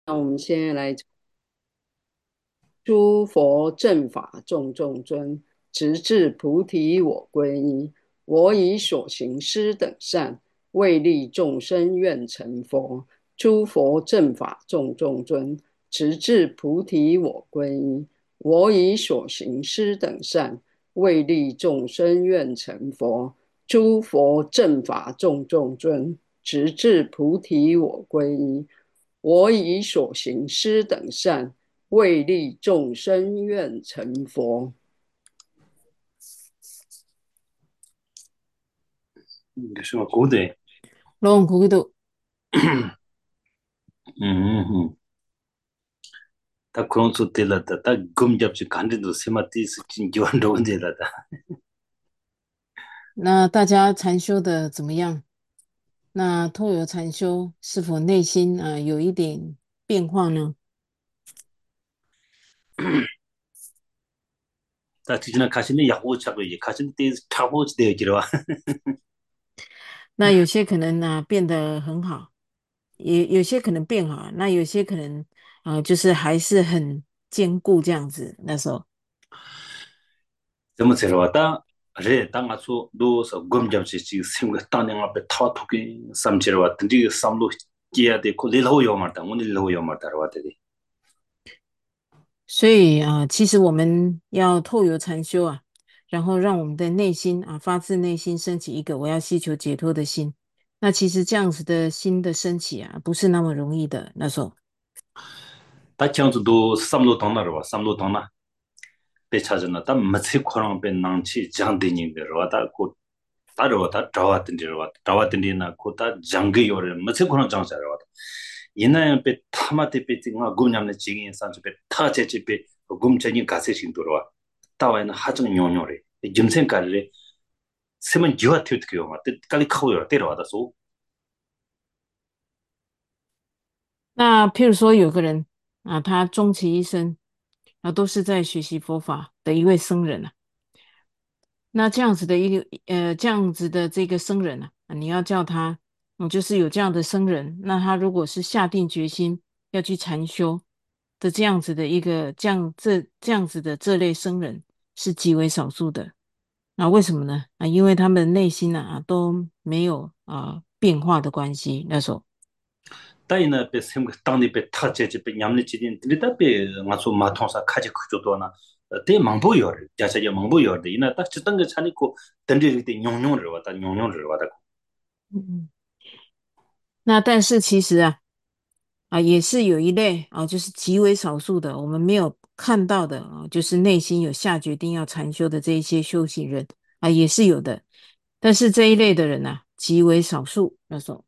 那我们现在来，诸佛正法众众尊，直至菩提我归依。我以所行施等善，为利众生愿成佛。诸佛正法众众尊，直至菩提我归依。我以所行施等善，为利众生愿成佛。诸佛正法众众尊，直至菩提我归依。我以所行施等善，为利众生愿成佛。 그래서 고대 롱 거기도 음, 다 그런 소 때라다 다 금잡지 간데도 세마티스 진교한도 언제라다 那大家禅修的怎么样？那透由禅修是否内心有一点变化呢？ 다 지나 가시는 야고 잡고 이 가시는 때 타고 되어 지라 那有些可能变得很好，也有些可能变好，那有些可能就是还是很坚固这样子。那时候， 怎么知道다 그래 당아서 노서 금잡지 지 생각 땅에 앞에 타 토기 삼지러 왔던지 삼로 기야 돼 콜레로 요 말다 오늘로 요 말다 왔더니 所以其实我们要透由禅修然后让我们的内心发自内心升起一个我要希求解脱的心。那其实这样子的心的升起不是那么容易的。那时候， 다 창조도 삼로 동나로 와 삼로 동나 배차잖아 다 마치 코랑 배 낭치 장대니 데로다 고 따로다 자와든 데로와 자와든 데나 고다 장게 요래 마치 코랑 장사로와 이나야 배 타마테 배 띵아 곰냠네 지긴 산주 배 타제지 배 곰차니 가세 신도로와 따와는 하정 뇨뇨래 짐생 깔래 세면 지와 튀었게요 막 깔리 카고요 데로와다 소 那譬如说有个人他终其一生都是在学习佛法的一位僧人那这样子的这样子的这个僧人你要叫他，就是有这样的僧人，那他如果是下定决心要去禅修的这样子的一个这样子的这类僧人是极为少数的。那为什么呢？因为他们内心都没有变化的关系。那时候。 따이나 배 샘가 땅에 배 타제지 배 냠네 지딘 드리다 배 마소 마통사 카지 크조도나 대 망보여 자자야 망보여 이나 딱 지던 거 차니고 던지리 때 용용을 왔다 용용을 왔다 嗯，那但是其实也是有一类就是极为少数的，我们没有看到的就是内心有下决定要禅修的这一些修行人也是有的。但是这一类的人极为少数。那时候，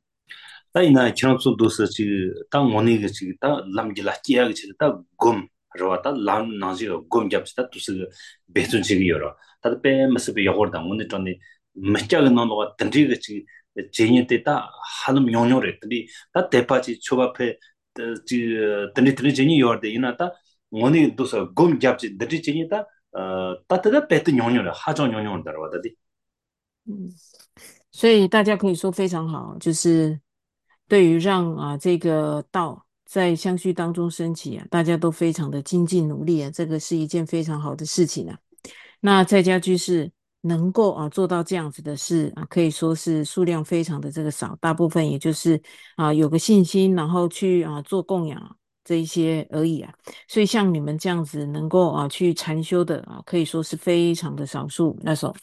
따이나 지랑소 도서 지 땅 원이 지다 람지라 끼야 지다 곰 저왔다 람 나지가 곰 잡지다 두스 배순 지기 열어 다들 배 마스비 여거다 오늘 전에 멋자가 나노가 던지가 지 제니 때다 하는 용용을 했더니 다 대파지 초밥에 지 던지 제니 열대 이나다 오늘 도서 곰 잡지 던지 제니다 따뜻한 배트 용용을 하정 용용을 들어와다디 嗯，所以大家可以说非常好，就是对于让这个道在相续当中升起大家都非常的精进努力这个是一件非常好的事情那在家居士能够做到这样子的事可以说是数量非常的这个少，大部分也就是有个信心，然后去做供养这一些而已所以像你们这样子能够去禅修的可以说是非常的少数。那时候。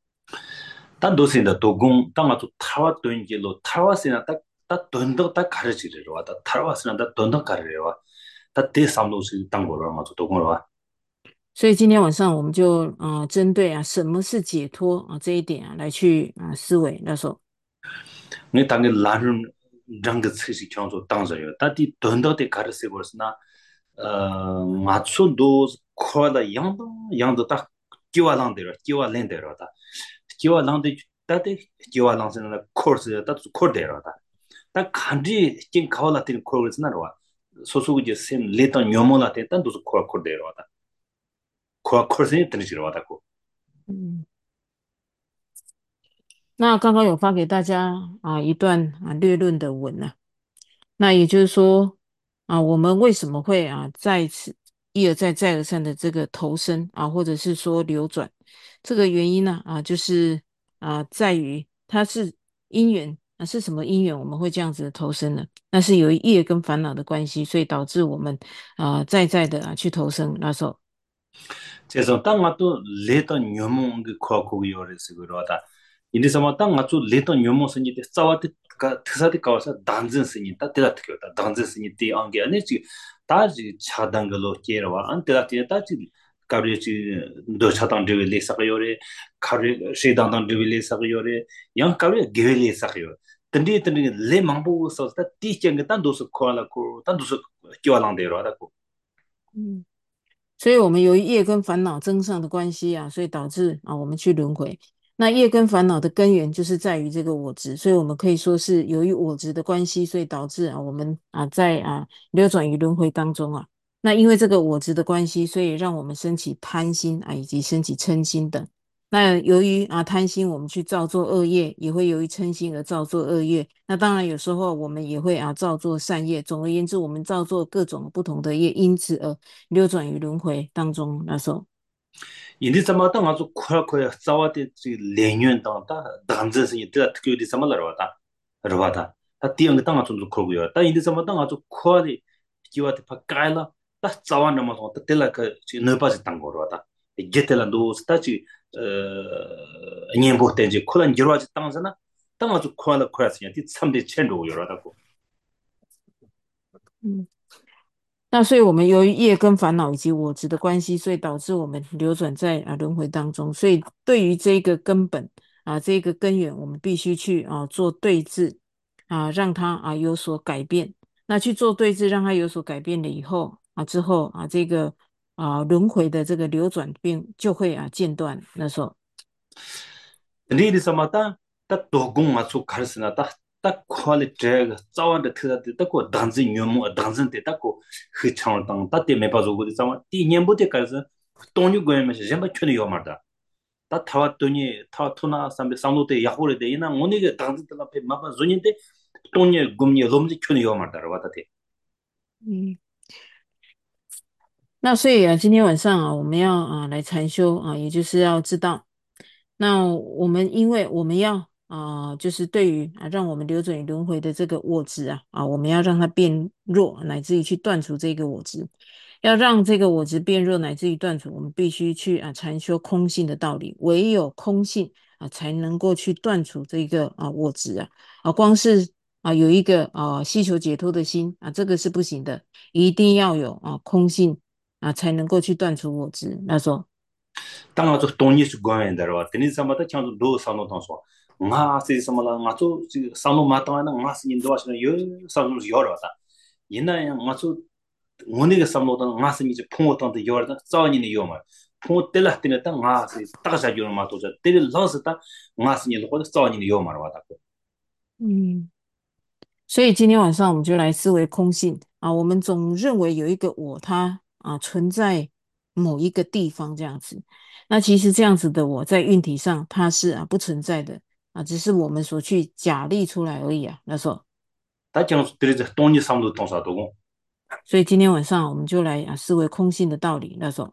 다 노신다 도공 땅아도 타와 돈지로 타와스나 다 돈도 다 가르치려 와다 타와스나 다 돈도 가르려 와다 대삼로스 땅고로 아마 도공로 와 所以今天晚上我们就针对什么是解脱这一点来去思维。那时候， 네 당에 라는 장그 쓰시 경소 땅서요 다디 돈도 대 가르세 버스나 맞춰도 코다 양도 딱 기와랑대로 기와랜대로다 기와랑대 다데 기와랑스나 코스 다 코데로다 딱 간지 진 가올라tin 코르스나 와 소소게 셈 레던 요모나테 단도 코코데로다 코코스니 드리지로다고 嗯，那刚刚有发给大家一段略论的文那也就是说。 我们为什么会再一次一而再再而三的这个投生或者是说流转？这个原因呢就是在于它是因缘是什么因缘我们会这样子的投生呢？那是由于业跟烦恼的关系，所以导致我们再再的去投生那时候。 그래서 땅 맞도 레던 녀몽 그 코코고 요레스 그러다 인데 sama 땅 맞도 레던 녀몽 선이 때 싸와데 가 트사데 가서 단전 선이 다 때라 특요다 단전 선이 때 안게 아니지 다지 차단글로 깨러와 안 때라 때 다지 가르치 도 차단 되게 사요레 가르 시단단 되게 사요레 양 가르 게레 사요 근데 근데 레 망보 서다 티쩨가 단도서 코알라코 단도서 끼와랑데로다 所以我们由于业跟烦恼增上的关系所以导致我们去轮回。那业跟烦恼的根源就是在于这个我执，所以我们可以说是由于我执的关系，所以导致我们在流转于轮回当中那因为这个我执的关系，所以让我们升起贪心以及升起嗔心等。那由于贪心，我们去造作恶业，也会由于嗔心而造作恶业。那当然有时候我们也会造作善业。总而言之，我们造作各种不同的业，因此而流转于轮回当中。那时候， 인디 사마다 아주 코라코야 싸와데 지 레뉴엔 당다 단제스니 때 특유디 사말라로다 로바다 다 띠앙 땅아 좀 그러고요 다 인디 사마다 아주 코아리 기와데 파카일라 다 싸와나 마도 다 텔라카 지 너바지 땅고로다 게텔란도 스타치 녀보텐지 콜란 지로아지 땅잖아 땅 아주 코알라 코라스냐 디 참데 첸도 요라다고 嗯。那所以，我们由于业跟烦恼以及我执的关系，所以导致我们流转在轮回当中。所以，对于这个根本这个根源，我们必须去做对治让它有所改变。那去做对治，让它有所改变了以后之后这个轮回的这个流转变就会间断。那时候， 리리 사마다 딱 도공 맞추 가르스나 딱 퀄리티가 자원데 트다데 딱고 단지 녀모 단진데 딱고 흐창을 땅 따때 메바조 고디 사마 티 녀보데 가르스 돈유 고에메시 젬바 큐니 요마다 다 타와토니 타토나 삼베 상노테 야호레데 이나 모니게 단지들라 페 마바 존인데 돈유 곰니 롬지 큐니 요마다 와다테 嗯。那所以今天晚上我们要来禅修也就是要知道，那我们因为我们要就是对于让我们流转于轮回的这个我执我们要让它变弱，乃至于去断除这个我执。要让这个我执变弱，乃至于断除，我们必须去禅修空性的道理。唯有空性才能够去断除这个我执光是有一个希求解脱的心这个是不行的，一定要有空性才能够去断除我执。那时候， 땅아주 돈이스 고엔다로 데니 사마다 창도 도 산노 당소 nga se samala nga chu sanu ma ta na nga sin do asna yo sanu yo ra ta yina ya nga chu ngoni ga samlo ta nga sin ji phung ta de yo ra ta za ni ni yo ma phung te la te ta nga se ta ga yo ma to ja te la se ta nga sin ni ko za ni ni yo ma ra ta 嗯。所以今天晚上我们就来思维空性我们总认为有一个我，它存在某一个地方这样子。那其实这样子的我在运体上它是不存在的只是我们所去假立出来而已那时候。 ta chang su te je tong ni sam do tong sa do go 所以今天晚上我们就来思维空性的道理那时候。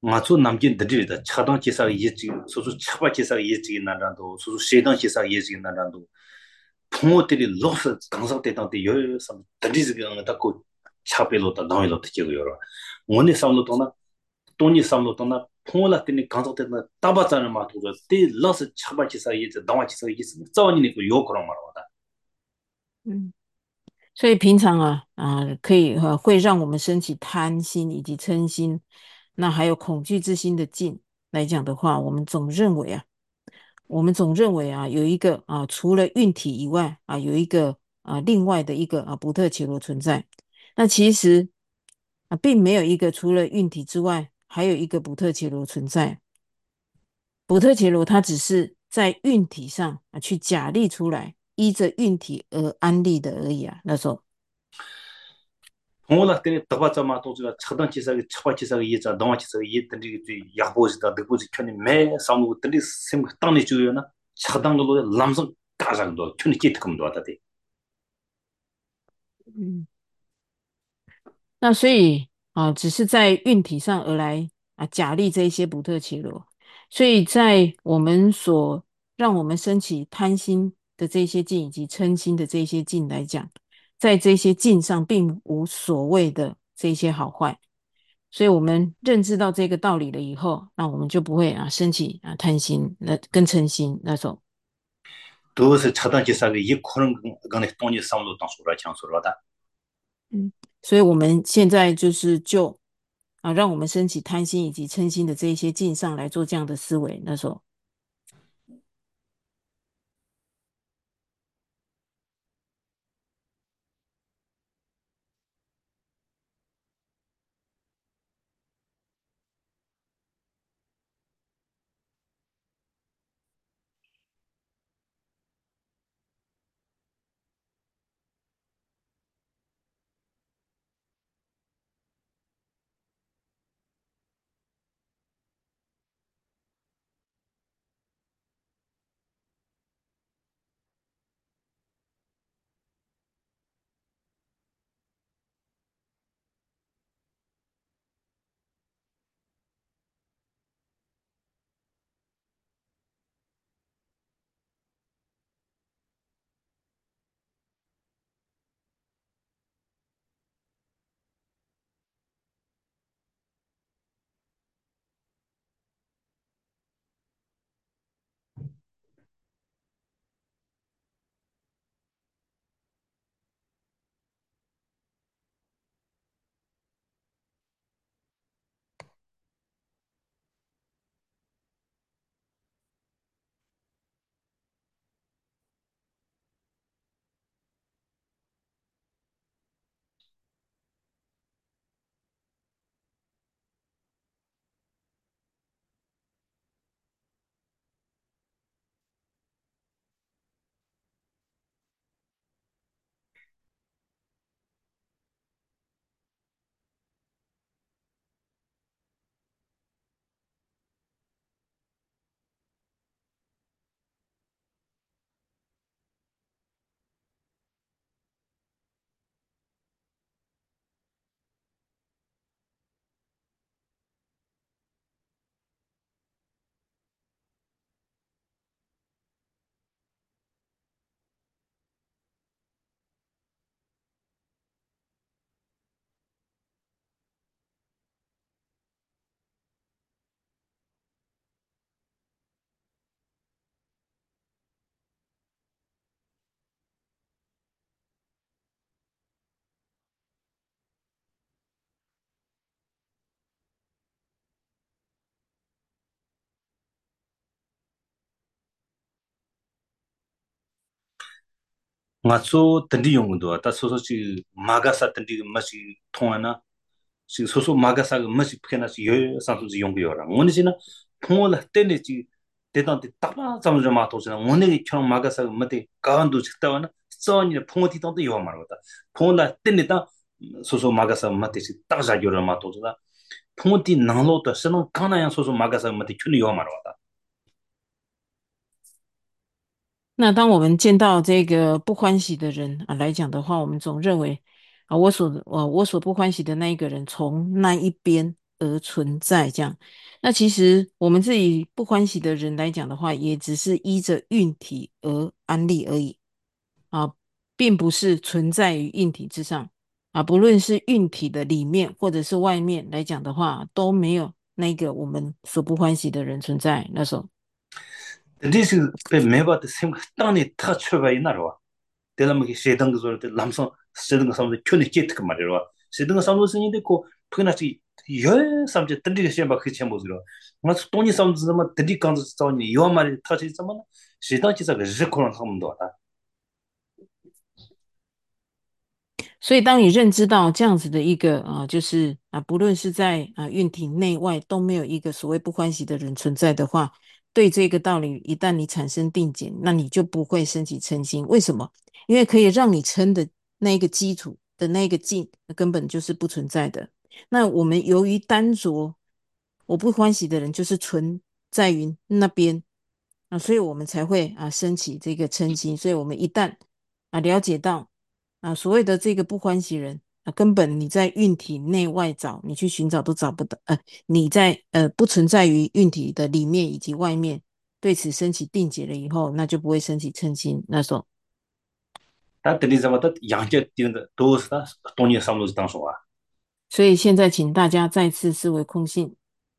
nga tsu namjin dadi da chadang chisa ye chi so so chapa chisa ye chi na dan do so so shedang chisa ye chi na dan do phumo teri los gangsa te tang te yo sam dadi zi ga ta ko chape lo ta dang lo te chi yo ro ngone sam lo tong na toni sam lo tong na phumo la teni gangsa te na ta ba cha na ma to te los chapa chisa ye chi dang chisa ye chi zaw ni ne ko yo ko ma ro da 嗯，所以平常可以会让我们升起贪心以及嗔心，那还有恐惧之心的境来讲的话，我们总认为有一个除了运体以外有一个另外的一个不特伽罗存在。那其实并没有一个除了运体之外还有一个不特伽罗存在。不特伽罗它只是在运体上去假立出来，依着运体而安立的而已那时候。 phumo la teni ta ba cha ma to ga chadang chisa ge chapa chisa ge ye cha dang chisa ge ye teni ge ya bo zi da de bo zi chone me sam lo teni sim tang ni ju yo na chadang lo lam sang ka jang do chone chi tkam do ta de 嗯，那所以只是在运体上而来假立这一些不特伽罗，所以在我们让我们升起贪心的这些境以及嗔心的这些境来讲，在这些境上并无所谓的这些好坏，所以我们认知到这个道理了以后，那我们就不会升起贪心那跟嗔心那种。 do se chadang chisa ge ye khorang ga ne tong ni sam lo tang so ra chang so ra da 嗯，所以我们现在就让我们升起贪心以及嗔心的这一些境上来做这样的思维。那时候， nga tsu tandi yong do ta so so chi magasa tandi ma chi thong na chi so so magasa ma chi phena chi yo sa su ji yong yo ra ngone chi na thong la te ne chi te dan te ta ba sam ma to chi na ngone gi chong magasa ma te ka an du chi ta wa na so ni phong ti tong te yo ma ro ta phong la te ne ta so so magasa ma te chi ta ja yo ra ma to chi na phong ti nang lo ta sa no ka na yang so so magasa ma te chun yo ma ro ta 那当我们见到这个不欢喜的人来讲的话，我们总认为我所不欢喜的那一个人从那一边而存在这样。那其实我们自己不欢喜的人来讲的话，也只是依着运体而安立而已啊，并不是存在于运体之上啊。不论是运体的里面或者是外面来讲的话，都没有那个我们所不欢喜的人存在。那时候， 근데 지금 매번 생각 땅에 타 쳐봐 이나로 대라면 세던 거 저럴 때 남성 세던 거 사람들 촌에 찌트 그 말이로 세던 거 사람들 쓰는데 그 그나치 여 삼제 던지게 시험 그 시험 보지로 맞아 돈이 사람들 던지 간도 싸우니 요 말이 타지 있으면 세던 기사 그 리코랑 하면도 왔다 所以当你认知到这样子的一个就是不论是在运体内外都没有一个所谓不欢喜的人存在的话，对这个道理一旦你产生定见，那你就不会升起嗔心。为什么？因为可以让你嗔的那个基础的那个境根本就是不存在的。那我们由于单着我不欢喜的人就是存在于那边所以我们才会升起这个嗔心。所以我们一旦了解到所谓的这个不欢喜人根本你在运体内外找，你去寻找都找不到。你在不存在于运体的里面以及外面，对此升起定解了以后，那就不会升起嗔心。那时候， 다 들리자마자 양쪽 뛰는데 도스다 돈이 삼는 당소 와 所以现在请大家再次思维空性。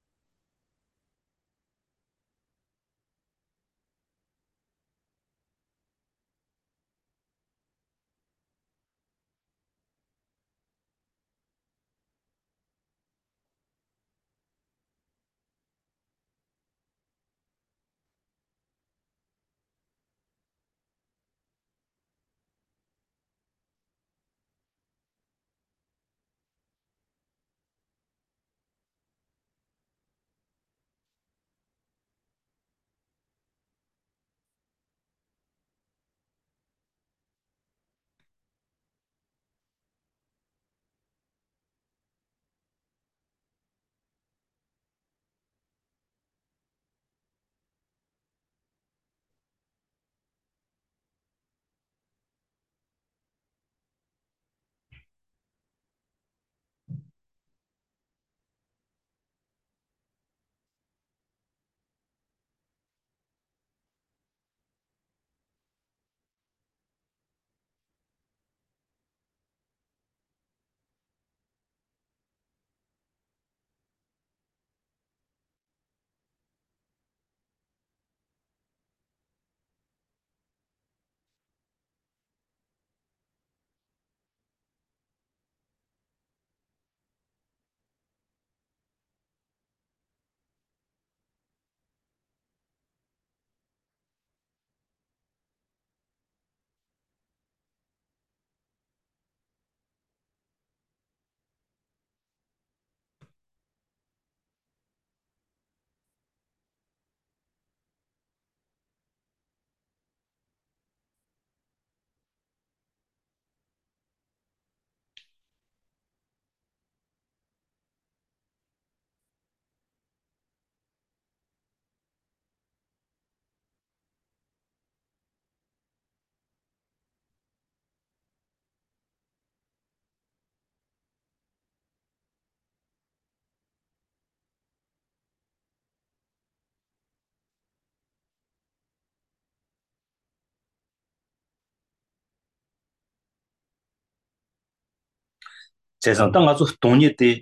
재산 땅 가서 돈이 때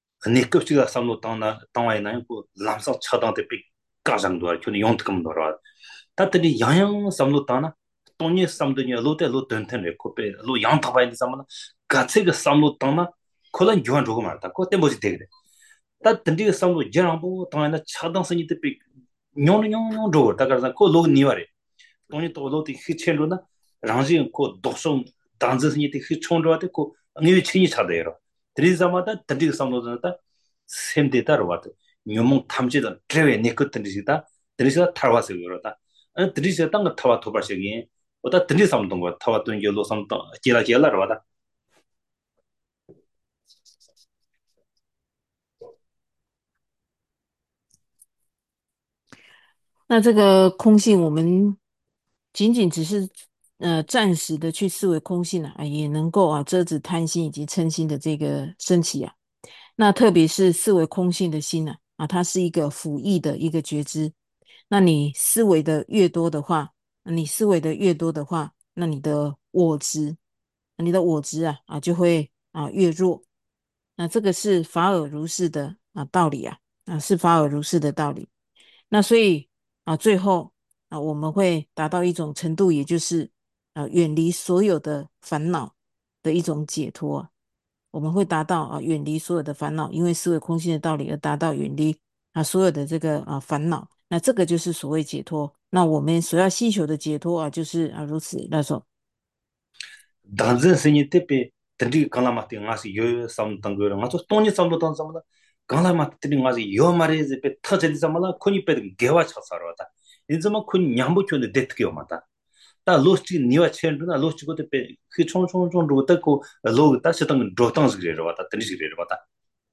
네급지가 삼로 땅나 땅와에 나고 그 람사 차당 때 가장도 할 근데 용특금 돌아 다들이 양양 삼로 땅나 돈이 삼더니 로테 로 던텐에 코페 로 양타바인 삼나 가체가 삼로 땅나 콜란 교환 조금 말다 그때 뭐지 되게 다 던디가 삼로 저랑보 땅나 차당 선이 때 뇽뇽뇽 조 다가서 콜로 니와레 돈이 또 로티 히첼로나 랑지 코 독성 단즈스니 때 히촌로한테 코 응위 친이 차대요 드리자마다 던디가 삼로다 셈데다로 와도 뇽몽 탐지던 드레웨 네크던디시다 드리자 타와서 그러다 드리자 땅가 타와 토바시기 어다 드리 삼던 거 타와 돈 열로 삼던 지라지라로 와다 那这个空性，我们仅仅只是暂时的去视为空性也能够遮止贪心以及嗔心的这个升起那特别是思维空性的心它是一个辅翼的一个觉知。那你思维的越多的话，那你的我执就会越弱。那这个是法尔如是的道理是法尔如是的道理。那所以最后我们会达到一种程度，也就是远离所有的烦恼的一种解脱。我们会达到远离所有的烦恼，因为思维空性的道理而达到远离所有的这个烦恼。那这个就是所谓解脱。那我们所要希求的解脱就是如此那种。 당진 생이 때에 던지 강라마티 가서 요 삼던 거를 가서 돈이 삼도 돈 삼다 강라마티 가서 요 말이지 배 터질 삼라 코니 배 개와 쳐서라다 인자마 코니 냠부 촌데 데트게 오마다 다 로스티 니와 첸르나 로스티 고데 배그 총총총 로다고 로 다시 당 조당스 그래요 왔다 던지 그래요 왔다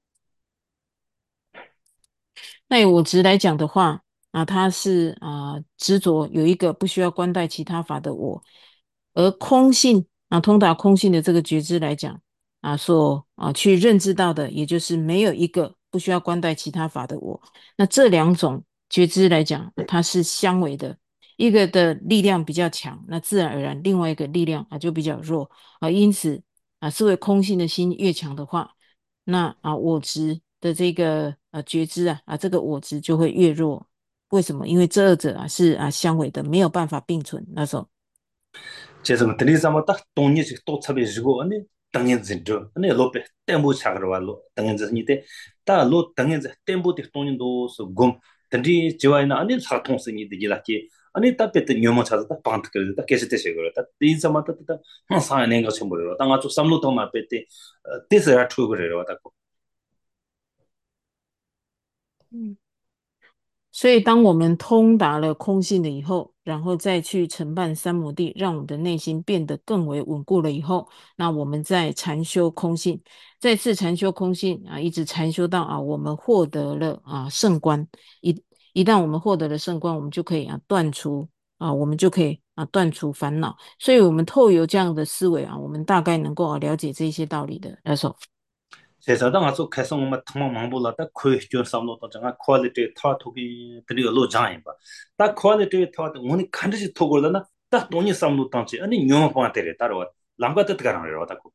那以我执来讲的话它是执着有一个不需要关待其他法的我，而空性通达空性的这个觉知来讲所去认知到的，也就是没有一个不需要关待其他法的我。那这两种觉知来讲，它是相违的，一个的力量比较强，那自然而然另外一个力量就比较弱因此思维空性的心越强的话，那我执的这个觉知这个我执就会越弱。为什么？因为这二者是相违的，没有办法并存那种。 제가 드리자마 딱 돈이지 또 잡히시고 아니 당연 진짜 아니 로페 템보 차그러와로 당연 진이데 다로 당연 템보 데 돈인도 곰 드리 지와이나 아니 사통스니 되기라키 아니 따페트 녀모 찾았다 방트 그러다 계속 되시 그러다 이자마 따따 항상 거 좀 보여 당아 좀 삼로 더 마페테 데스라 투 그래요 다고 所以，当我们通达了空性的以后，然后再去承办三摩地，让我们的内心变得更为稳固了以后，那我们再禅修空性，再次禅修空性一直禅修到我们获得了圣观。一旦我们获得了圣观，我们就可以断除断除烦恼。所以，我们透由这样的思维我们大概能够了解这些道理的。 제자당 아주 개성 엄마 탐마 망불라다 코에션 삼노도 정말 퀄리티 타토기 드리고 로 장이 딱 퀄리티 타도 오늘 간지 토고르나 딱 돈이 삼노 땅지 아니 뇽 파테레 따로 람가트 가라요 다고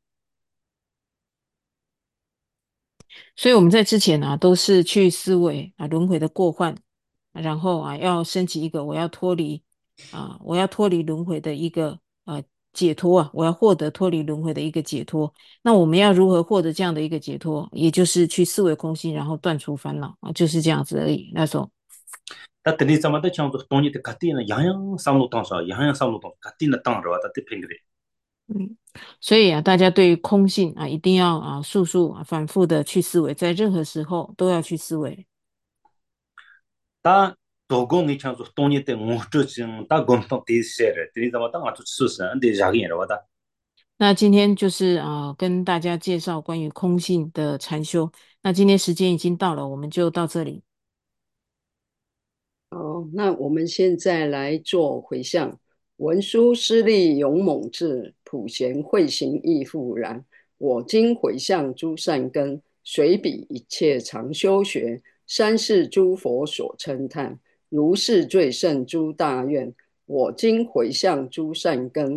所以我们在之前都是去思维轮回的过患，然后要升起一个我要脱离轮回的一个解脱我要获得脱离轮回的一个解脱。那我们要如何获得这样的一个解脱？也就是去思维空性，然后断除烦恼就是这样子而已。那时候， 다 드리자마다 창도 돈이 때 같이는 양양 삼노 땅서 양양 삼노 땅 같이는 땅으로 왔다 핑그레 所以大家对于空性一定要速速反复的去思维，在任何时候都要去思维。 다 도공이 창도 돈이 때 무트진 다 곰통 디세레 드리자마다 아주 수선 안데 자기라 왔다 那今天就是跟大家介绍关于空性的禅修。那今天时间已经到了，我们就到这里。 好，那我们现在来做回向。文殊师利勇猛智，普贤慧行义复然。我今回向诸善根，随彼一切常修学，三世诸佛所称叹，如是最胜诸大愿。我今回向诸善根。